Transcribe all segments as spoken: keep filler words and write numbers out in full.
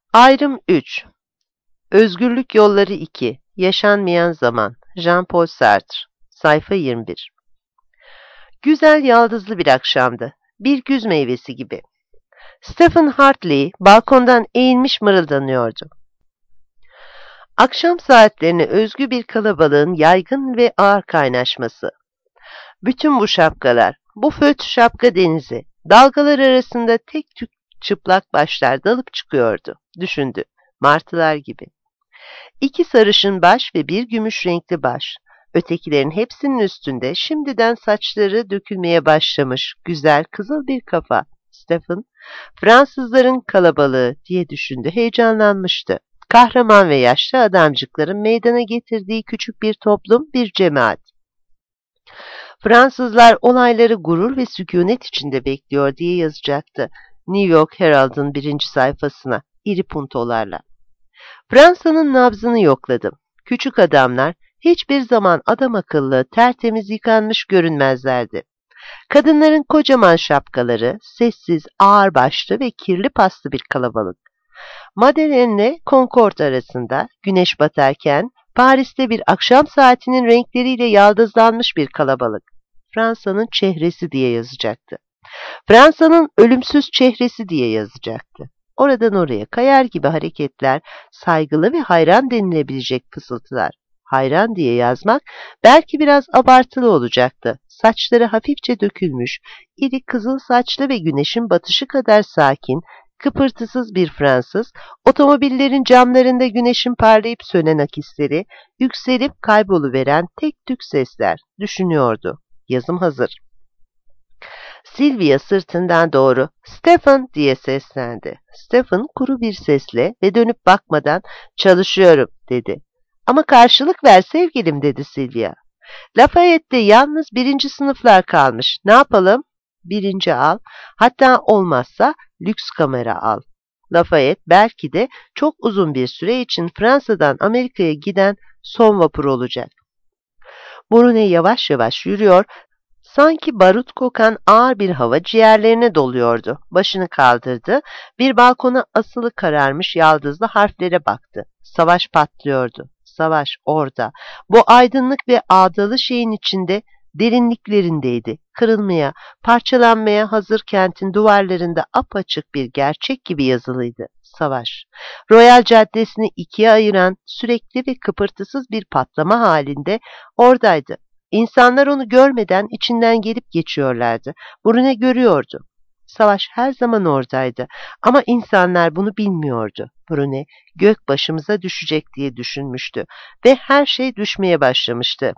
Ayrım üç. Özgürlük Yolları iki. Yaşanmayan Zaman. Jean-Paul Sartre. Sayfa yirmi bir. Güzel yaldızlı bir akşamdı. Bir güz meyvesi gibi. Stephen Hartley balkondan eğilmiş mırıldanıyordu. Akşam saatlerine özgü bir kalabalığın yaygın ve ağır kaynaşması. Bütün bu şapkalar, bu föt şapka denizi, dalgalar arasında tek tük çıplak başlar dalıp çıkıyordu, düşündü, martılar gibi. İki sarışın baş ve bir gümüş renkli baş, ötekilerin hepsinin üstünde şimdiden saçları dökülmeye başlamış güzel kızıl bir kafa. Stephen, Fransızların kalabalığı diye düşündü, heyecanlanmıştı. Kahraman ve yaşlı adamcıkların meydana getirdiği küçük bir toplum, bir cemaat. Fransızlar olayları gurur ve sükunet içinde bekliyor diye yazacaktı New York Herald'ın birinci sayfasına iri puntolarla. Fransa'nın nabzını yokladım. Küçük adamlar hiçbir zaman adam akıllı, tertemiz yıkanmış görünmezlerdi. Kadınların kocaman şapkaları, sessiz, ağırbaşlı ve kirli paslı bir kalabalık. Madeleine ile Concorde arasında güneş batarken Paris'te bir akşam saatinin renkleriyle yaldızlanmış bir kalabalık. Fransa'nın çehresi diye yazacaktı. Fransa'nın ölümsüz çehresi diye yazacaktı. Oradan oraya kayar gibi hareketler, saygılı ve hayran denilebilecek fısıltılar. Hayran diye yazmak belki biraz abartılı olacaktı. Saçları hafifçe dökülmüş, iri kızıl saçlı ve güneşin batışı kadar sakin, kıpırtısız bir Fransız, otomobillerin camlarında güneşin parlayıp sönen akisleri, yükselip kayboluveren tek tük sesler, düşünüyordu. Yazım hazır. Sylvia sırtından doğru "Stephen" diye seslendi. Stephen kuru bir sesle ve dönüp bakmadan "Çalışıyorum" dedi. "Ama karşılık ver sevgilim" dedi Sylvia. "Lafayette'de yalnız birinci sınıflar kalmış. Ne yapalım?" "Birinci al. Hatta olmazsa lüks kamera al." Lafayette belki de çok uzun bir süre için Fransa'dan Amerika'ya giden son vapur olacak. Brune yavaş yavaş yürüyor, sanki barut kokan ağır bir hava ciğerlerine doluyordu. Başını kaldırdı, bir balkona asılı kararmış yaldızlı harflere baktı. Savaş patlıyordu. Savaş orada. Bu aydınlık ve ağdalı şeyin içinde, derinliklerindeydi. Kırılmaya, parçalanmaya hazır kentin duvarlarında apaçık bir gerçek gibi yazılıydı. Savaş. Royal Caddesi'ni ikiye ayıran sürekli ve kıpırtısız bir patlama halinde oradaydı. İnsanlar onu görmeden içinden gelip geçiyorlardı. Brune görüyordu. Savaş her zaman oradaydı ama insanlar bunu bilmiyordu. Brune gök başımıza düşecek diye düşünmüştü ve her şey düşmeye başlamıştı.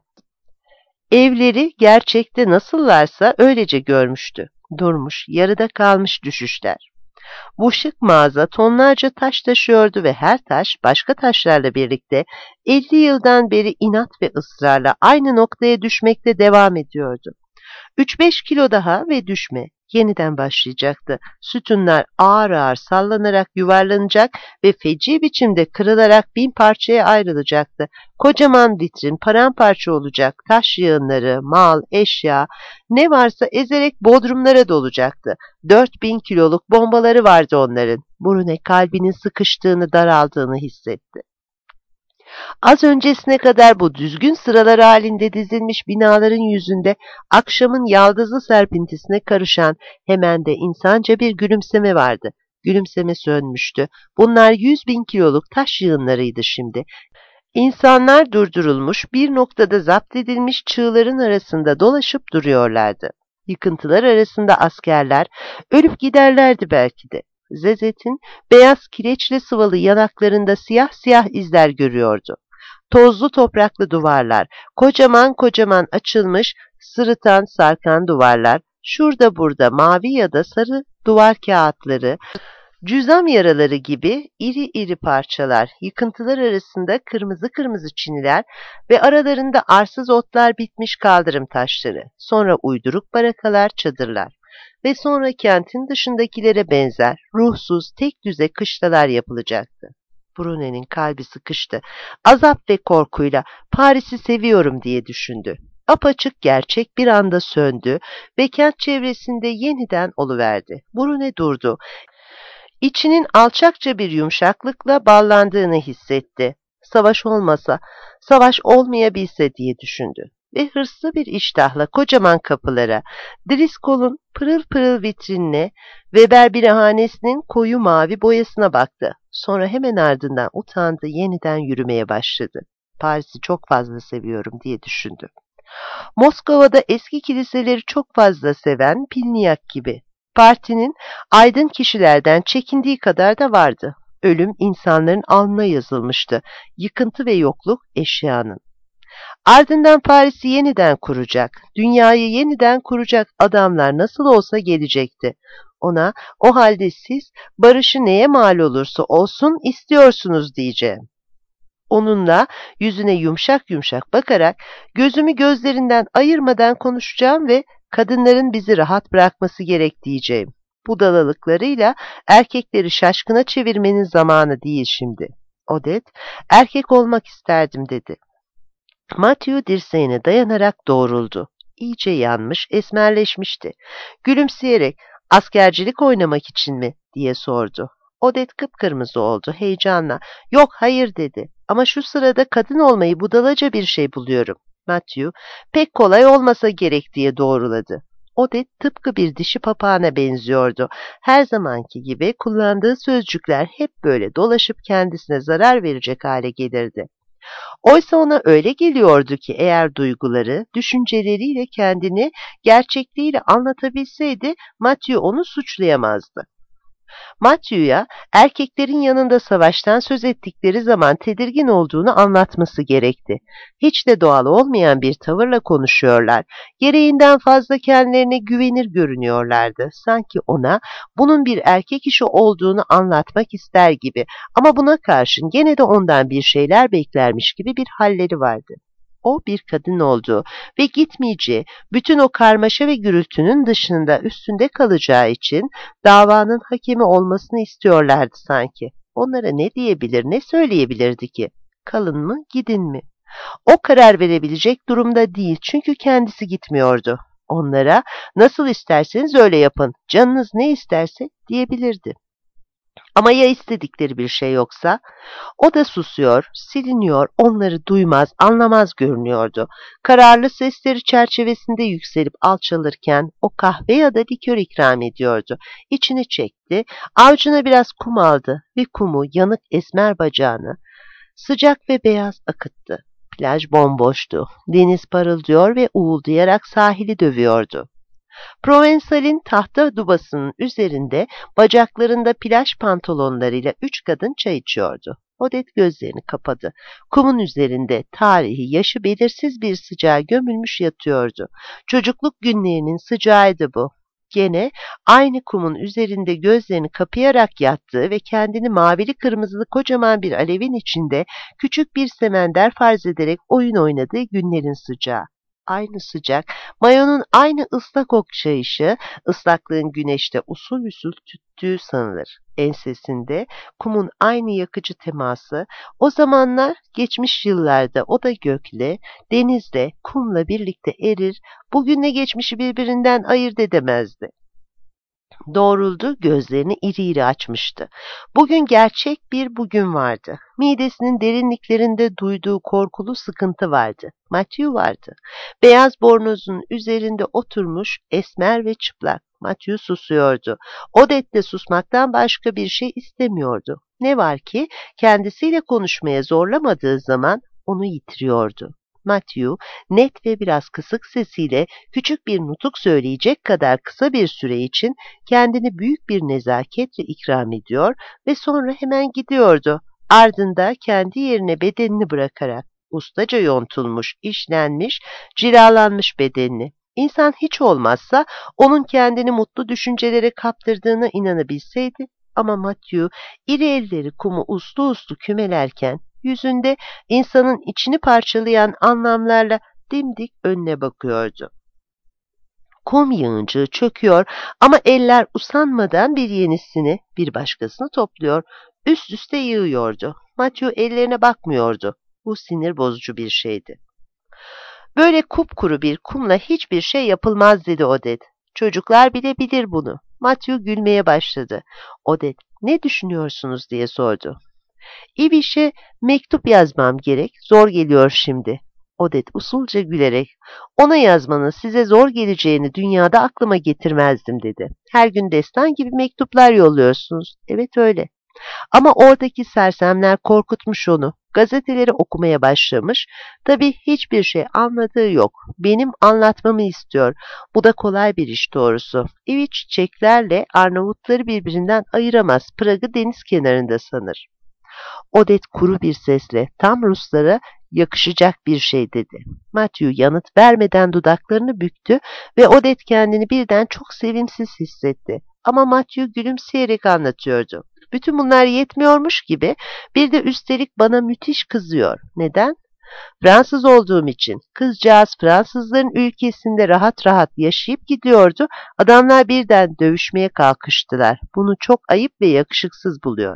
Evleri gerçekte nasıllarsa öylece görmüştü. Durmuş, yarıda kalmış düşüşler. Bu şık mağaza tonlarca taş taşıyordu ve her taş başka taşlarla birlikte elli yıldan beri inat ve ısrarla aynı noktaya düşmekte devam ediyordu. Üç beş kilo daha ve düşme yeniden başlayacaktı. Sütunlar ağır ağır sallanarak yuvarlanacak ve feci biçimde kırılarak bin parçaya ayrılacaktı. Kocaman vitrin paramparça olacak, taş yığınları, mal, eşya, ne varsa ezerek bodrumlara dolacaktı. Dört bin kiloluk bombaları vardı onların. Brune kalbinin sıkıştığını, daraldığını hissetti. Az öncesine kadar bu düzgün sıralar halinde dizilmiş binaların yüzünde akşamın yaldızlı serpintisine karışan hemen de insanca bir gülümseme vardı. Gülümseme sönmüştü. Bunlar yüz bin kiloluk taş yığınlarıydı şimdi. İnsanlar durdurulmuş, bir noktada zapt edilmiş çığların arasında dolaşıp duruyorlardı. Yıkıntılar arasında askerler ölüp giderlerdi belki de. Zezet'in beyaz kireçle sıvalı yanaklarında siyah siyah izler görüyordu. Tozlu topraklı duvarlar, kocaman kocaman açılmış, sırıtan sarkan duvarlar, şurada burada mavi ya da sarı duvar kağıtları, cüzam yaraları gibi iri iri parçalar, yıkıntılar arasında kırmızı kırmızı çiniler ve aralarında arsız otlar bitmiş kaldırım taşları, sonra uyduruk barakalar, çadırlar ve sonra kentin dışındakilere benzer, ruhsuz, tek düze kışlalar yapılacaktı. Brune'nin kalbi sıkıştı. Azap ve korkuyla Paris'i seviyorum diye düşündü. Apaçık gerçek bir anda söndü ve kent çevresinde yeniden oluverdi. Brune durdu. İçinin alçakça bir yumuşaklıkla ballandığını hissetti. Savaş olmasa, savaş olmayabilse diye düşündü. Ve hırslı bir iştahla kocaman kapılara, Driscoll'un pırıl pırıl vitrinine, Weber birahanesinin koyu mavi boyasına baktı. Sonra hemen ardından utandı, yeniden yürümeye başladı. Paris'i çok fazla seviyorum diye düşündü. Moskova'da eski kiliseleri çok fazla seven Pilniyak gibi. Partinin aydın kişilerden çekindiği kadar da vardı. Ölüm insanların alnına yazılmıştı. Yıkıntı ve yokluk eşyanın. Ardından Paris'i yeniden kuracak, dünyayı yeniden kuracak adamlar nasıl olsa gelecekti. Ona, o halde siz barışı neye mal olursa olsun istiyorsunuz diyeceğim. Onunla yüzüne yumuşak yumuşak bakarak gözümü gözlerinden ayırmadan konuşacağım ve kadınların bizi rahat bırakması gerek diyeceğim. Budalalıklarıyla erkekleri şaşkına çevirmenin zamanı değil şimdi. Odette, erkek olmak isterdim dedi. Matthew dirseğine dayanarak doğruldu. İyice yanmış, esmerleşmişti. Gülümseyerek, askercilik oynamak için mi diye sordu. Odette kıpkırmızı oldu, heyecanla. Yok, hayır dedi. Ama şu sırada kadın olmayı budalaca bir şey buluyorum. Matthew, pek kolay olmasa gerek diye doğruladı. Odette tıpkı bir dişi papağana benziyordu. Her zamanki gibi kullandığı sözcükler hep böyle dolaşıp kendisine zarar verecek hale gelirdi. Oysa ona öyle geliyordu ki eğer duyguları, düşünceleriyle kendini gerçekliğiyle anlatabilseydi Matthew onu suçlayamazdı. Matthew'ya erkeklerin yanında savaştan söz ettikleri zaman tedirgin olduğunu anlatması gerekti. Hiç de doğal olmayan bir tavırla konuşuyorlar. Gereğinden fazla kendilerine güvenir görünüyorlardı. Sanki ona bunun bir erkek işi olduğunu anlatmak ister gibi ama buna karşın gene de ondan bir şeyler beklermiş gibi bir halleri vardı. O bir kadın olduğu ve gitmeyeceği, bütün o karmaşa ve gürültünün dışında üstünde kalacağı için davanın hakemi olmasını istiyorlardı sanki. Onlara ne diyebilir, ne söyleyebilirdi ki? Kalın mı, gidin mi? O karar verebilecek durumda değil çünkü kendisi gitmiyordu. Onlara nasıl isterseniz öyle yapın, canınız ne isterse diyebilirdi. Ama ya istedikleri bir şey yoksa? O da susuyor, siliniyor, onları duymaz, anlamaz görünüyordu. Kararlı sesleri çerçevesinde yükselip alçalırken o kahve ya da likör ikram ediyordu. İçini çekti, avucuna biraz kum aldı ve kumu yanık esmer bacağını sıcak ve beyaz akıttı. Plaj bomboştu, deniz parıldıyor ve uğuldayarak sahili dövüyordu. Provensal'in tahta dubasının üzerinde bacaklarında plaj pantolonlarıyla üç kadın çay içiyordu. Odette gözlerini kapadı. Kumun üzerinde tarihi, yaşı belirsiz bir sıcağa gömülmüş yatıyordu. Çocukluk günlerinin sıcağıydı bu. Gene aynı kumun üzerinde gözlerini kapayarak yattığı ve kendini mavili kırmızılı kocaman bir alevin içinde küçük bir semender farz ederek oyun oynadığı günlerin sıcağı. Aynı sıcak, mayonun aynı ıslak okşayışı, ıslaklığın güneşte usul usul tüttüğü sanılır. Ensesinde kumun aynı yakıcı teması, o zamanlar geçmiş yıllarda o da gökle, denizle, kumla birlikte erir, bugünle geçmişi birbirinden ayırt edemezdi. Doğruldu, gözlerini iri iri açmıştı. Bugün gerçek bir bugün vardı. Midesinin derinliklerinde duyduğu korkulu sıkıntı vardı. Matthew vardı. Beyaz bornozun üzerinde oturmuş, esmer ve çıplak. Matthew susuyordu. Odette de susmaktan başka bir şey istemiyordu. Ne var ki kendisiyle konuşmaya zorlamadığı zaman onu yitiriyordu. Matthew, net ve biraz kısık sesiyle küçük bir nutuk söyleyecek kadar kısa bir süre için kendini büyük bir nezaketle ikram ediyor ve sonra hemen gidiyordu. Ardında kendi yerine bedenini bırakarak, ustaca yontulmuş, işlenmiş, cilalanmış bedenini. İnsan hiç olmazsa onun kendini mutlu düşüncelere kaptırdığına inanabilseydi, ama Matthew iri elleri kumu uslu uslu kümelerken, yüzünde insanın içini parçalayan anlamlarla dimdik önüne bakıyordu. Kum yığıncığı çöküyor ama eller usanmadan bir yenisini, bir başkasını topluyor, üst üste yığıyordu. Matthew ellerine bakmıyordu. Bu sinir bozucu bir şeydi. Böyle kupkuru bir kumla hiçbir şey yapılmaz dedi Odette. Çocuklar bile bilir bunu. Matthew gülmeye başladı. Odette, ne düşünüyorsunuz diye sordu. İviş'e mektup yazmam gerek, zor geliyor şimdi. Odette usulca gülerek, ona yazmanın size zor geleceğini dünyada aklıma getirmezdim dedi. Her gün destan gibi mektuplar yolluyorsunuz. Evet öyle. Ama oradaki sersemler korkutmuş onu. Gazeteleri okumaya başlamış. Tabii hiçbir şey anladığı yok. Benim anlatmamı istiyor. Bu da kolay bir iş doğrusu. İviç çiçeklerle Arnavutları birbirinden ayıramaz. Prag'ı deniz kenarında sanır. Odette kuru bir sesle tam Ruslara yakışacak bir şey dedi. Matthew yanıt vermeden dudaklarını büktü ve Odette kendini birden çok sevimsiz hissetti. Ama Matthew gülümseyerek anlatıyordu. Bütün bunlar yetmiyormuş gibi bir de üstelik bana müthiş kızıyor. Neden? Fransız olduğum için. Kızcağız Fransızların ülkesinde rahat rahat yaşayıp gidiyordu. Adamlar birden dövüşmeye kalkıştılar. Bunu çok ayıp ve yakışıksız buluyor.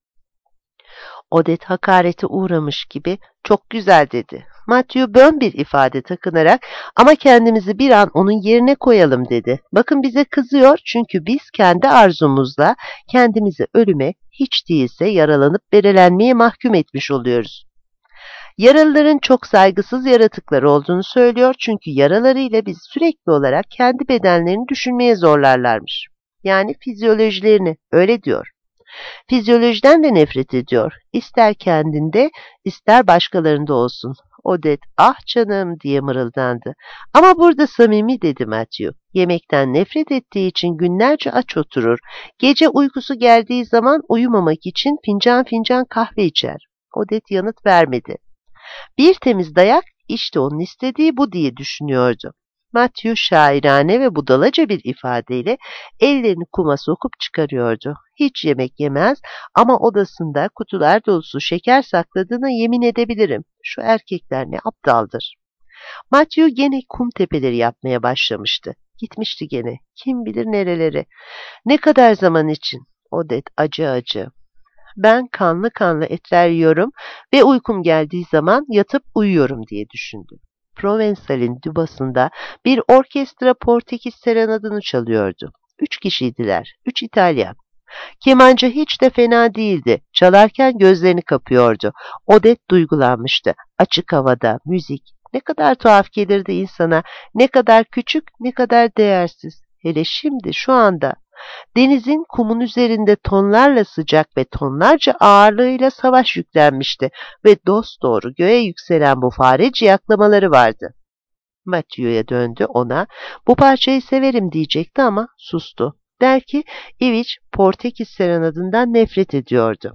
Odette hakarete uğramış gibi çok güzel dedi. Matthew bön bir ifade takınarak ama kendimizi bir an onun yerine koyalım dedi. Bakın bize kızıyor çünkü biz kendi arzumuzla kendimizi ölüme hiç değilse yaralanıp berelenmeye mahkum etmiş oluyoruz. Yaralıların çok saygısız yaratıklar olduğunu söylüyor çünkü yaralarıyla biz sürekli olarak kendi bedenlerini düşünmeye zorlarlarmış. Yani fizyolojilerini öyle diyor. Fizyolojiden de nefret ediyor. İster kendinde, ister başkalarında olsun. Odette, ah canım diye mırıldandı. Ama burada samimi dedi Matthew. Yemekten nefret ettiği için günlerce aç oturur. Gece uykusu geldiği zaman uyumamak için fincan fincan kahve içer. Odette yanıt vermedi. Bir temiz dayak, işte onun istediği bu diye düşünüyordu. Matthew şairane ve budalaca bir ifadeyle ellerini kuma sokup çıkarıyordu. Hiç yemek yemez ama odasında kutular dolusu şeker sakladığına yemin edebilirim. Şu erkekler ne aptaldır. Matthew gene kum tepeleri yapmaya başlamıştı. Gitmişti gene. Kim bilir nerelere. Ne kadar zaman için? Odette acı acı. Ben kanlı kanlı etler yiyorum ve uykum geldiği zaman yatıp uyuyorum diye düşündü. Provençal'in dübasında bir orkestra Portekiz serenadını çalıyordu. Üç kişiydiler, üç İtalyan. Kemancı hiç de fena değildi. Çalarken gözlerini kapıyordu. Odette duygulanmıştı. Açık havada, müzik. Ne kadar tuhaf gelirdi insana. Ne kadar küçük, ne kadar değersiz. Hele şimdi, şu anda. Denizin kumun üzerinde tonlarla sıcak ve tonlarca ağırlığıyla savaş yüklenmişti ve dosdoğru göğe yükselen bu fare ciyaklamaları vardı. Matthew'ya döndü ona, bu parçayı severim diyecekti ama sustu. Belki İviç Portekiz serenadından nefret ediyordu.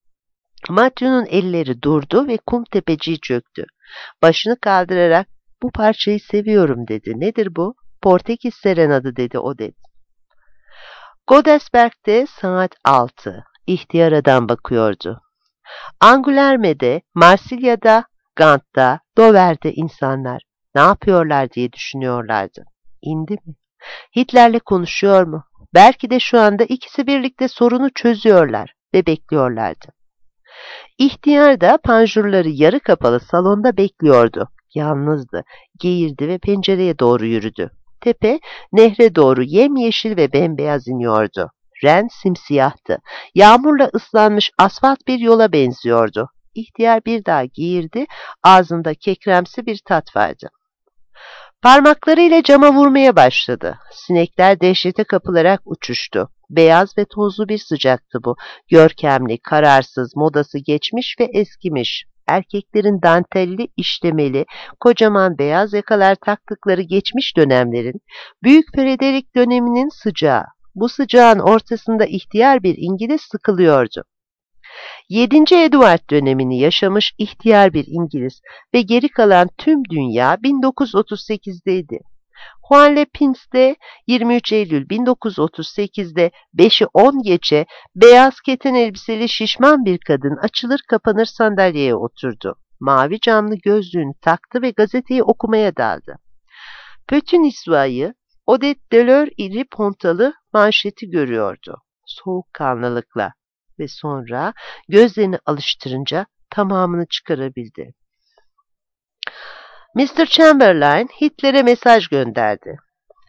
Matthew'nun elleri durdu ve kum tepeciyi çöktü. Başını kaldırarak bu parçayı seviyorum dedi. Nedir bu? Portekiz serenadı dedi Odette. Godesberg'de saat altı. İhtiyar adam bakıyordu. Angoulême'de, Marsilya'da, Gant'ta, Dover'de insanlar ne yapıyorlar diye düşünüyorlardı. İndi mi? Hitler'le konuşuyor mu? Belki de şu anda ikisi birlikte sorunu çözüyorlar ve bekliyorlardı. İhtiyar da panjurları yarı kapalı salonda bekliyordu. Yalnızdı, geğirdi ve pencereye doğru yürüdü. Tepe, nehre doğru yemyeşil ve bembeyaz iniyordu. Ren simsiyahtı. Yağmurla ıslanmış asfalt bir yola benziyordu. İhtiyar bir daha geğirdi, ağzında kekremsi bir tat vardı. Parmaklarıyla cama vurmaya başladı. Sinekler dehşete kapılarak uçuştu. Beyaz ve tozlu bir sıcaktı bu. Görkemli, kararsız, modası geçmiş ve eskimiş. Erkeklerin dantelli, işlemeli, kocaman beyaz yakalar taktıkları geçmiş dönemlerin, Büyük Frederick döneminin sıcağı. Bu sıcağın ortasında ihtiyar bir İngiliz sıkılıyordu. yedinci Edward dönemini yaşamış ihtiyar bir İngiliz ve geri kalan tüm dünya bin dokuz yüz otuz sekizdeydi. Juan Lepin'de yirmi üç Eylül bin dokuz yüz otuz sekizde beşi on geçe beyaz keten elbiseli şişman bir kadın açılır kapanır sandalyeye oturdu. Mavi camlı gözlüğünü taktı ve gazeteyi okumaya daldı. Petit Niçois'yı Odette Deleur iri pontalı manşeti görüyordu. Soğukkanlılıkla ve sonra gözlerini alıştırınca tamamını çıkarabildi. mister Chamberlain Hitler'e mesaj gönderdi.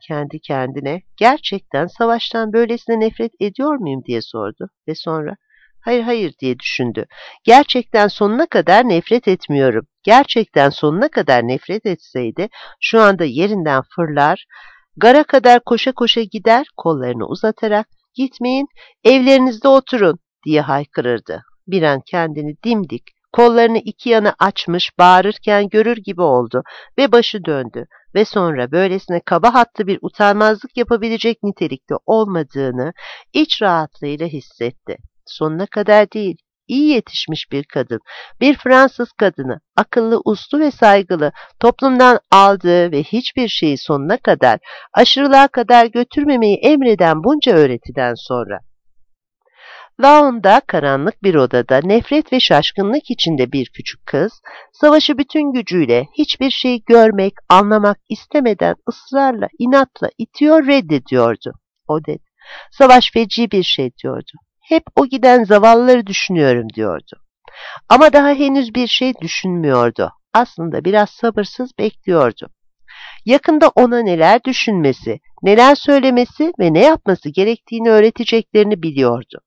kendi kendine. Gerçekten savaştan böylesine nefret ediyor muyum diye sordu ve sonra hayır hayır diye düşündü. Gerçekten sonuna kadar nefret etmiyorum. Gerçekten sonuna kadar nefret etseydi şu anda yerinden fırlar, gara kadar koşa koşa gider, kollarını uzatarak gitmeyin, evlerinizde oturun diye haykırırdı. Bir an kendini dimdik, kollarını iki yana açmış bağırırken görür gibi oldu ve başı döndü ve sonra böylesine kaba hatlı bir utanmazlık yapabilecek nitelikte olmadığını iç rahatlığıyla hissetti. Sonuna kadar değil, iyi yetişmiş bir kadın, bir Fransız kadını, akıllı, uslu ve saygılı, toplumdan aldığı ve hiçbir şeyi sonuna kadar, aşırılığa kadar götürmemeyi emreden bunca öğretiden sonra. Laon'da karanlık bir odada nefret ve şaşkınlık içinde bir küçük kız, savaşı bütün gücüyle hiçbir şey görmek, anlamak istemeden ısrarla, inatla itiyor, reddediyordu. Odette, savaş feci bir şey diyordu. Hep o giden zavallıları düşünüyorum diyordu. Ama daha henüz bir şey düşünmüyordu. Aslında biraz sabırsız bekliyordu. Yakında ona neler düşünmesi, neler söylemesi ve ne yapması gerektiğini öğreteceklerini biliyordu.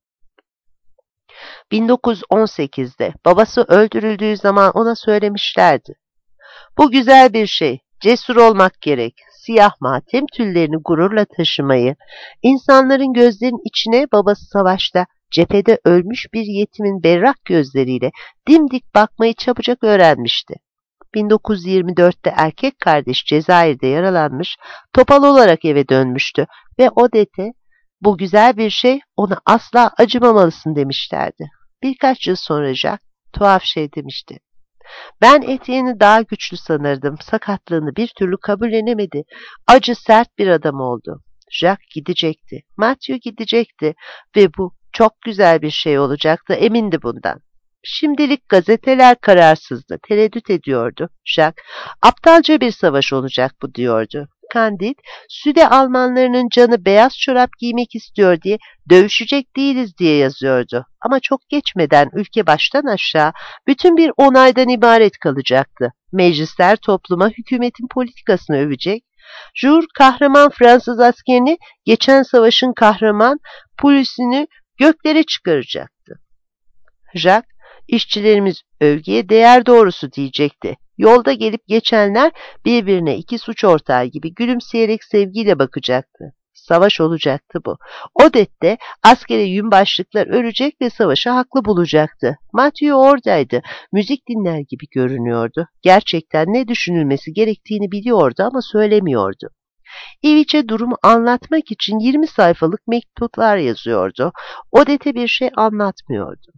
bin dokuz yüz on sekizde babası öldürüldüğü zaman ona söylemişlerdi. Bu güzel bir şey, cesur olmak gerek, siyah matem tüllerini gururla taşımayı, insanların gözlerinin içine babası savaşta, cephede ölmüş bir yetimin berrak gözleriyle dimdik bakmayı çabucak öğrenmişti. bin dokuz yüz yirmi dörtte erkek kardeş Cezayir'de yaralanmış, topal olarak eve dönmüştü ve Odette, bu güzel bir şey, ona asla acımamalısın demişlerdi. Birkaç yıl sonra Jacques tuhaf şey demişti. Ben Etienne'i daha güçlü sanırdım. Sakatlığını bir türlü kabullenemedi. Acı, sert bir adam oldu. Jacques gidecekti. Mathieu gidecekti ve bu çok güzel bir şey olacaktı, emindi bundan. Şimdilik gazeteler kararsızdı, tereddüt ediyordu. Jacques, aptalca bir savaş olacak bu diyordu. Candide, Süde Almanlarının canı beyaz çorap giymek istiyor diye dövüşecek değiliz diye yazıyordu. Ama çok geçmeden ülke baştan aşağı bütün bir onaydan ibaret kalacaktı. Meclisler topluma hükümetin politikasını övecek. Jour kahraman Fransız askerini geçen savaşın kahraman polisini göklere çıkaracaktı. Jacques, işçilerimiz övgüye değer doğrusu diyecekti. Yolda gelip geçenler birbirine iki suç ortağı gibi gülümseyerek sevgiyle bakacaktı. Savaş olacaktı bu. Odette de askere yün başlıklar örecek ve savaşı haklı bulacaktı. Mathieu oradaydı. Müzik dinler gibi görünüyordu. Gerçekten ne düşünülmesi gerektiğini biliyordu ama söylemiyordu. Iviç'e durumu anlatmak için yirmi sayfalık mektuplar yazıyordu. Odette bir şey anlatmıyordu.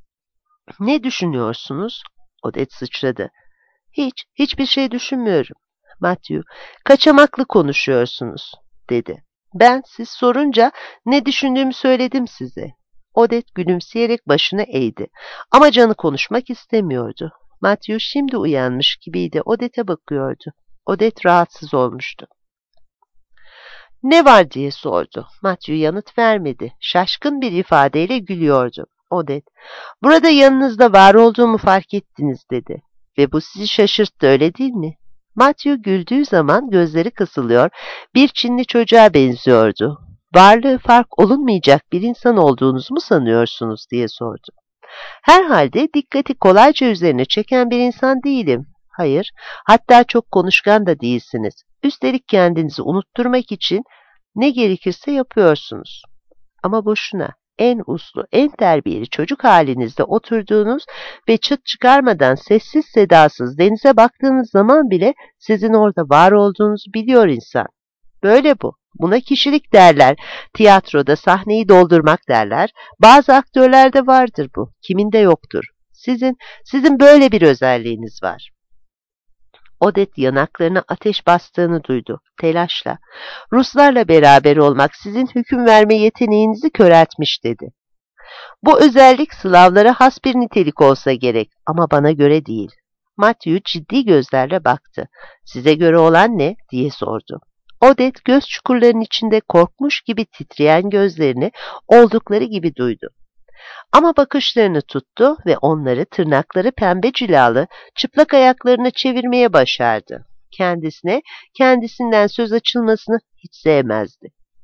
Ne düşünüyorsunuz? Odette sıçradı. Hiç, hiçbir şey düşünmüyorum. Mathieu, kaçamaklı konuşuyorsunuz, dedi. Ben siz sorunca ne düşündüğümü söyledim size. Odette gülümseyerek başını eğdi. Ama canı konuşmak istemiyordu. Mathieu şimdi uyanmış gibiydi. Odette'e bakıyordu. Odette rahatsız olmuştu. Ne var diye sordu. Mathieu yanıt vermedi. Şaşkın bir ifadeyle gülüyordu. Odette, burada yanınızda var olduğumu fark ettiniz dedi. Ve bu sizi şaşırttı öyle değil mi? Mathieu güldüğü zaman gözleri kısılıyor, bir Çinli çocuğa benziyordu. Varlığı fark olunmayacak bir insan olduğunuzu mu sanıyorsunuz diye sordu. Herhalde dikkati kolayca üzerine çeken bir insan değilim. Hayır, hatta çok konuşkan da değilsiniz. Üstelik kendinizi unutturmak için ne gerekirse yapıyorsunuz. Ama boşuna. En uslu, en terbiyeli çocuk halinizde oturduğunuz ve çıt çıkarmadan sessiz sedasız denize baktığınız zaman bile sizin orada var olduğunuzu biliyor insan. Böyle bu. Buna kişilik derler. Tiyatroda sahneyi doldurmak derler. Bazı aktörlerde vardır bu. Kiminde yoktur. Sizin, sizin böyle bir özelliğiniz var. Odette yanaklarına ateş bastığını duydu. Telaşla. Ruslarla beraber olmak sizin hüküm verme yeteneğinizi köreltmiş dedi. Bu özellik Slavlara has bir nitelik olsa gerek ama bana göre değil. Mathieu ciddi gözlerle baktı. Size göre olan ne? Diye sordu. Odette göz çukurlarının içinde korkmuş gibi titreyen gözlerini oldukları gibi duydu. Ama bakışlarını tuttu ve onları tırnakları pembe cilalı çıplak ayaklarına çevirmeye başardı. Kendisine, kendisinden söz açılmasını hiç sevmezdi.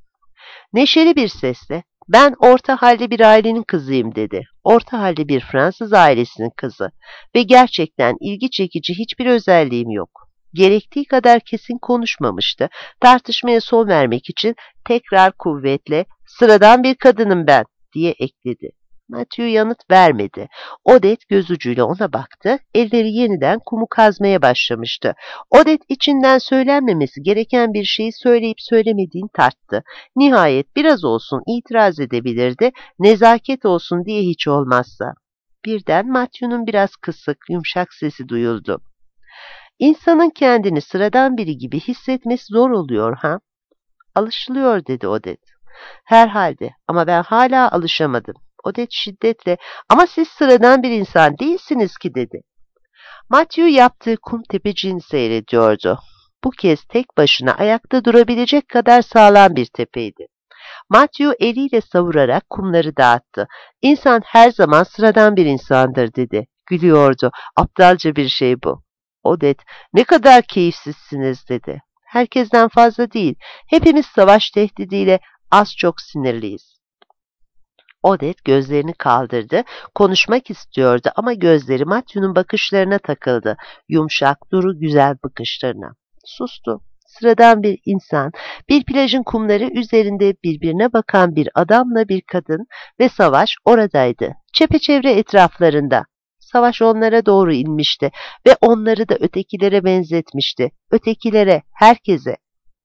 Neşeli bir sesle, "Ben orta halli bir ailenin kızıyım," dedi. Orta halli bir Fransız ailesinin kızı ve gerçekten ilgi çekici hiçbir özelliğim yok. Gerektiği kadar kesin konuşmamıştı. Tartışmaya son vermek için tekrar kuvvetle, "Sıradan bir kadınım ben," diye ekledi. Matthew yanıt vermedi. Odette göz ucuyla ona baktı, elleri yeniden kumu kazmaya başlamıştı. Odette içinden söylenmemesi gereken bir şeyi söyleyip söylemediğini tarttı. Nihayet biraz olsun itiraz edebilirdi, nezaket olsun diye hiç olmazsa. Birden Matthew'nun biraz kısık, yumuşak sesi duyuldu. "İnsanın kendini sıradan biri gibi hissetmesi zor oluyor ha?" "Alışılıyor," dedi Odette. "Herhalde ama ben hala alışamadım." Odette şiddetle, "Ama siz sıradan bir insan değilsiniz ki," dedi. Matthew yaptığı kum tepeciğini seyrediyordu. Bu kez tek başına ayakta durabilecek kadar sağlam bir tepeydi. Matthew eliyle savurarak kumları dağıttı. "İnsan her zaman sıradan bir insandır," dedi. Gülüyordu. "Aptalca bir şey bu." Odette, "Ne kadar keyifsizsiniz," dedi. "Herkesten fazla değil. Hepimiz savaş tehdidiyle az çok sinirliyiz." Odette gözlerini kaldırdı, konuşmak istiyordu ama gözleri Matthew'nun bakışlarına takıldı, yumuşak, duru, güzel bakışlarına. Sustu. Sıradan bir insan, bir plajın kumları üzerinde birbirine bakan bir adamla bir kadın ve Savaş oradaydı, çepeçevre etraflarında. Savaş onlara doğru inmişti ve onları da ötekilere benzetmişti, ötekilere, herkese.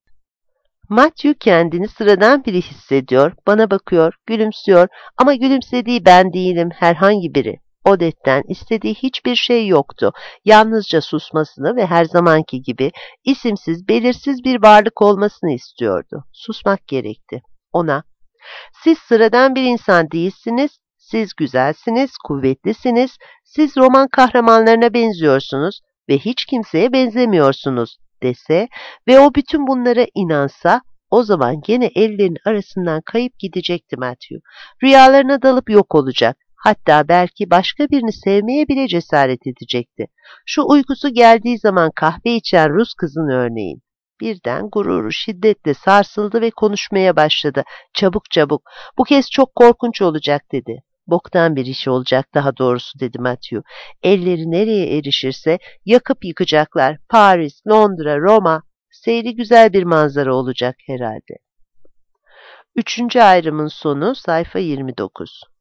Matthew kendini sıradan biri hissediyor, bana bakıyor, gülümsüyor ama gülümsediği ben değilim, herhangi biri. Odette'den istediği hiçbir şey yoktu. Yalnızca susmasını ve her zamanki gibi isimsiz, belirsiz bir varlık olmasını istiyordu. Susmak gerekti. Ona, "Siz sıradan bir insan değilsiniz, siz güzelsiniz, kuvvetlisiniz, siz roman kahramanlarına benziyorsunuz ve hiç kimseye benzemiyorsunuz," dese ve o bütün bunlara inansa, o zaman gene ellerinin arasından kayıp gidecekti Matthew. Rüyalarına dalıp yok olacak. Hatta belki başka birini sevmeye bile cesaret edecekti. Şu uykusu geldiği zaman kahve içen Rus kızın örneğin. Birden gururu şiddetle sarsıldı ve konuşmaya başladı. "Çabuk çabuk, bu kez çok korkunç olacak," dedi. "Boktan bir iş olacak daha doğrusu," dedi Matthew. "Elleri nereye erişirse yakıp yıkacaklar. Paris, Londra, Roma. Seyri güzel bir manzara olacak herhalde." Üçüncü ayrımın sonu sayfa yirmi dokuz.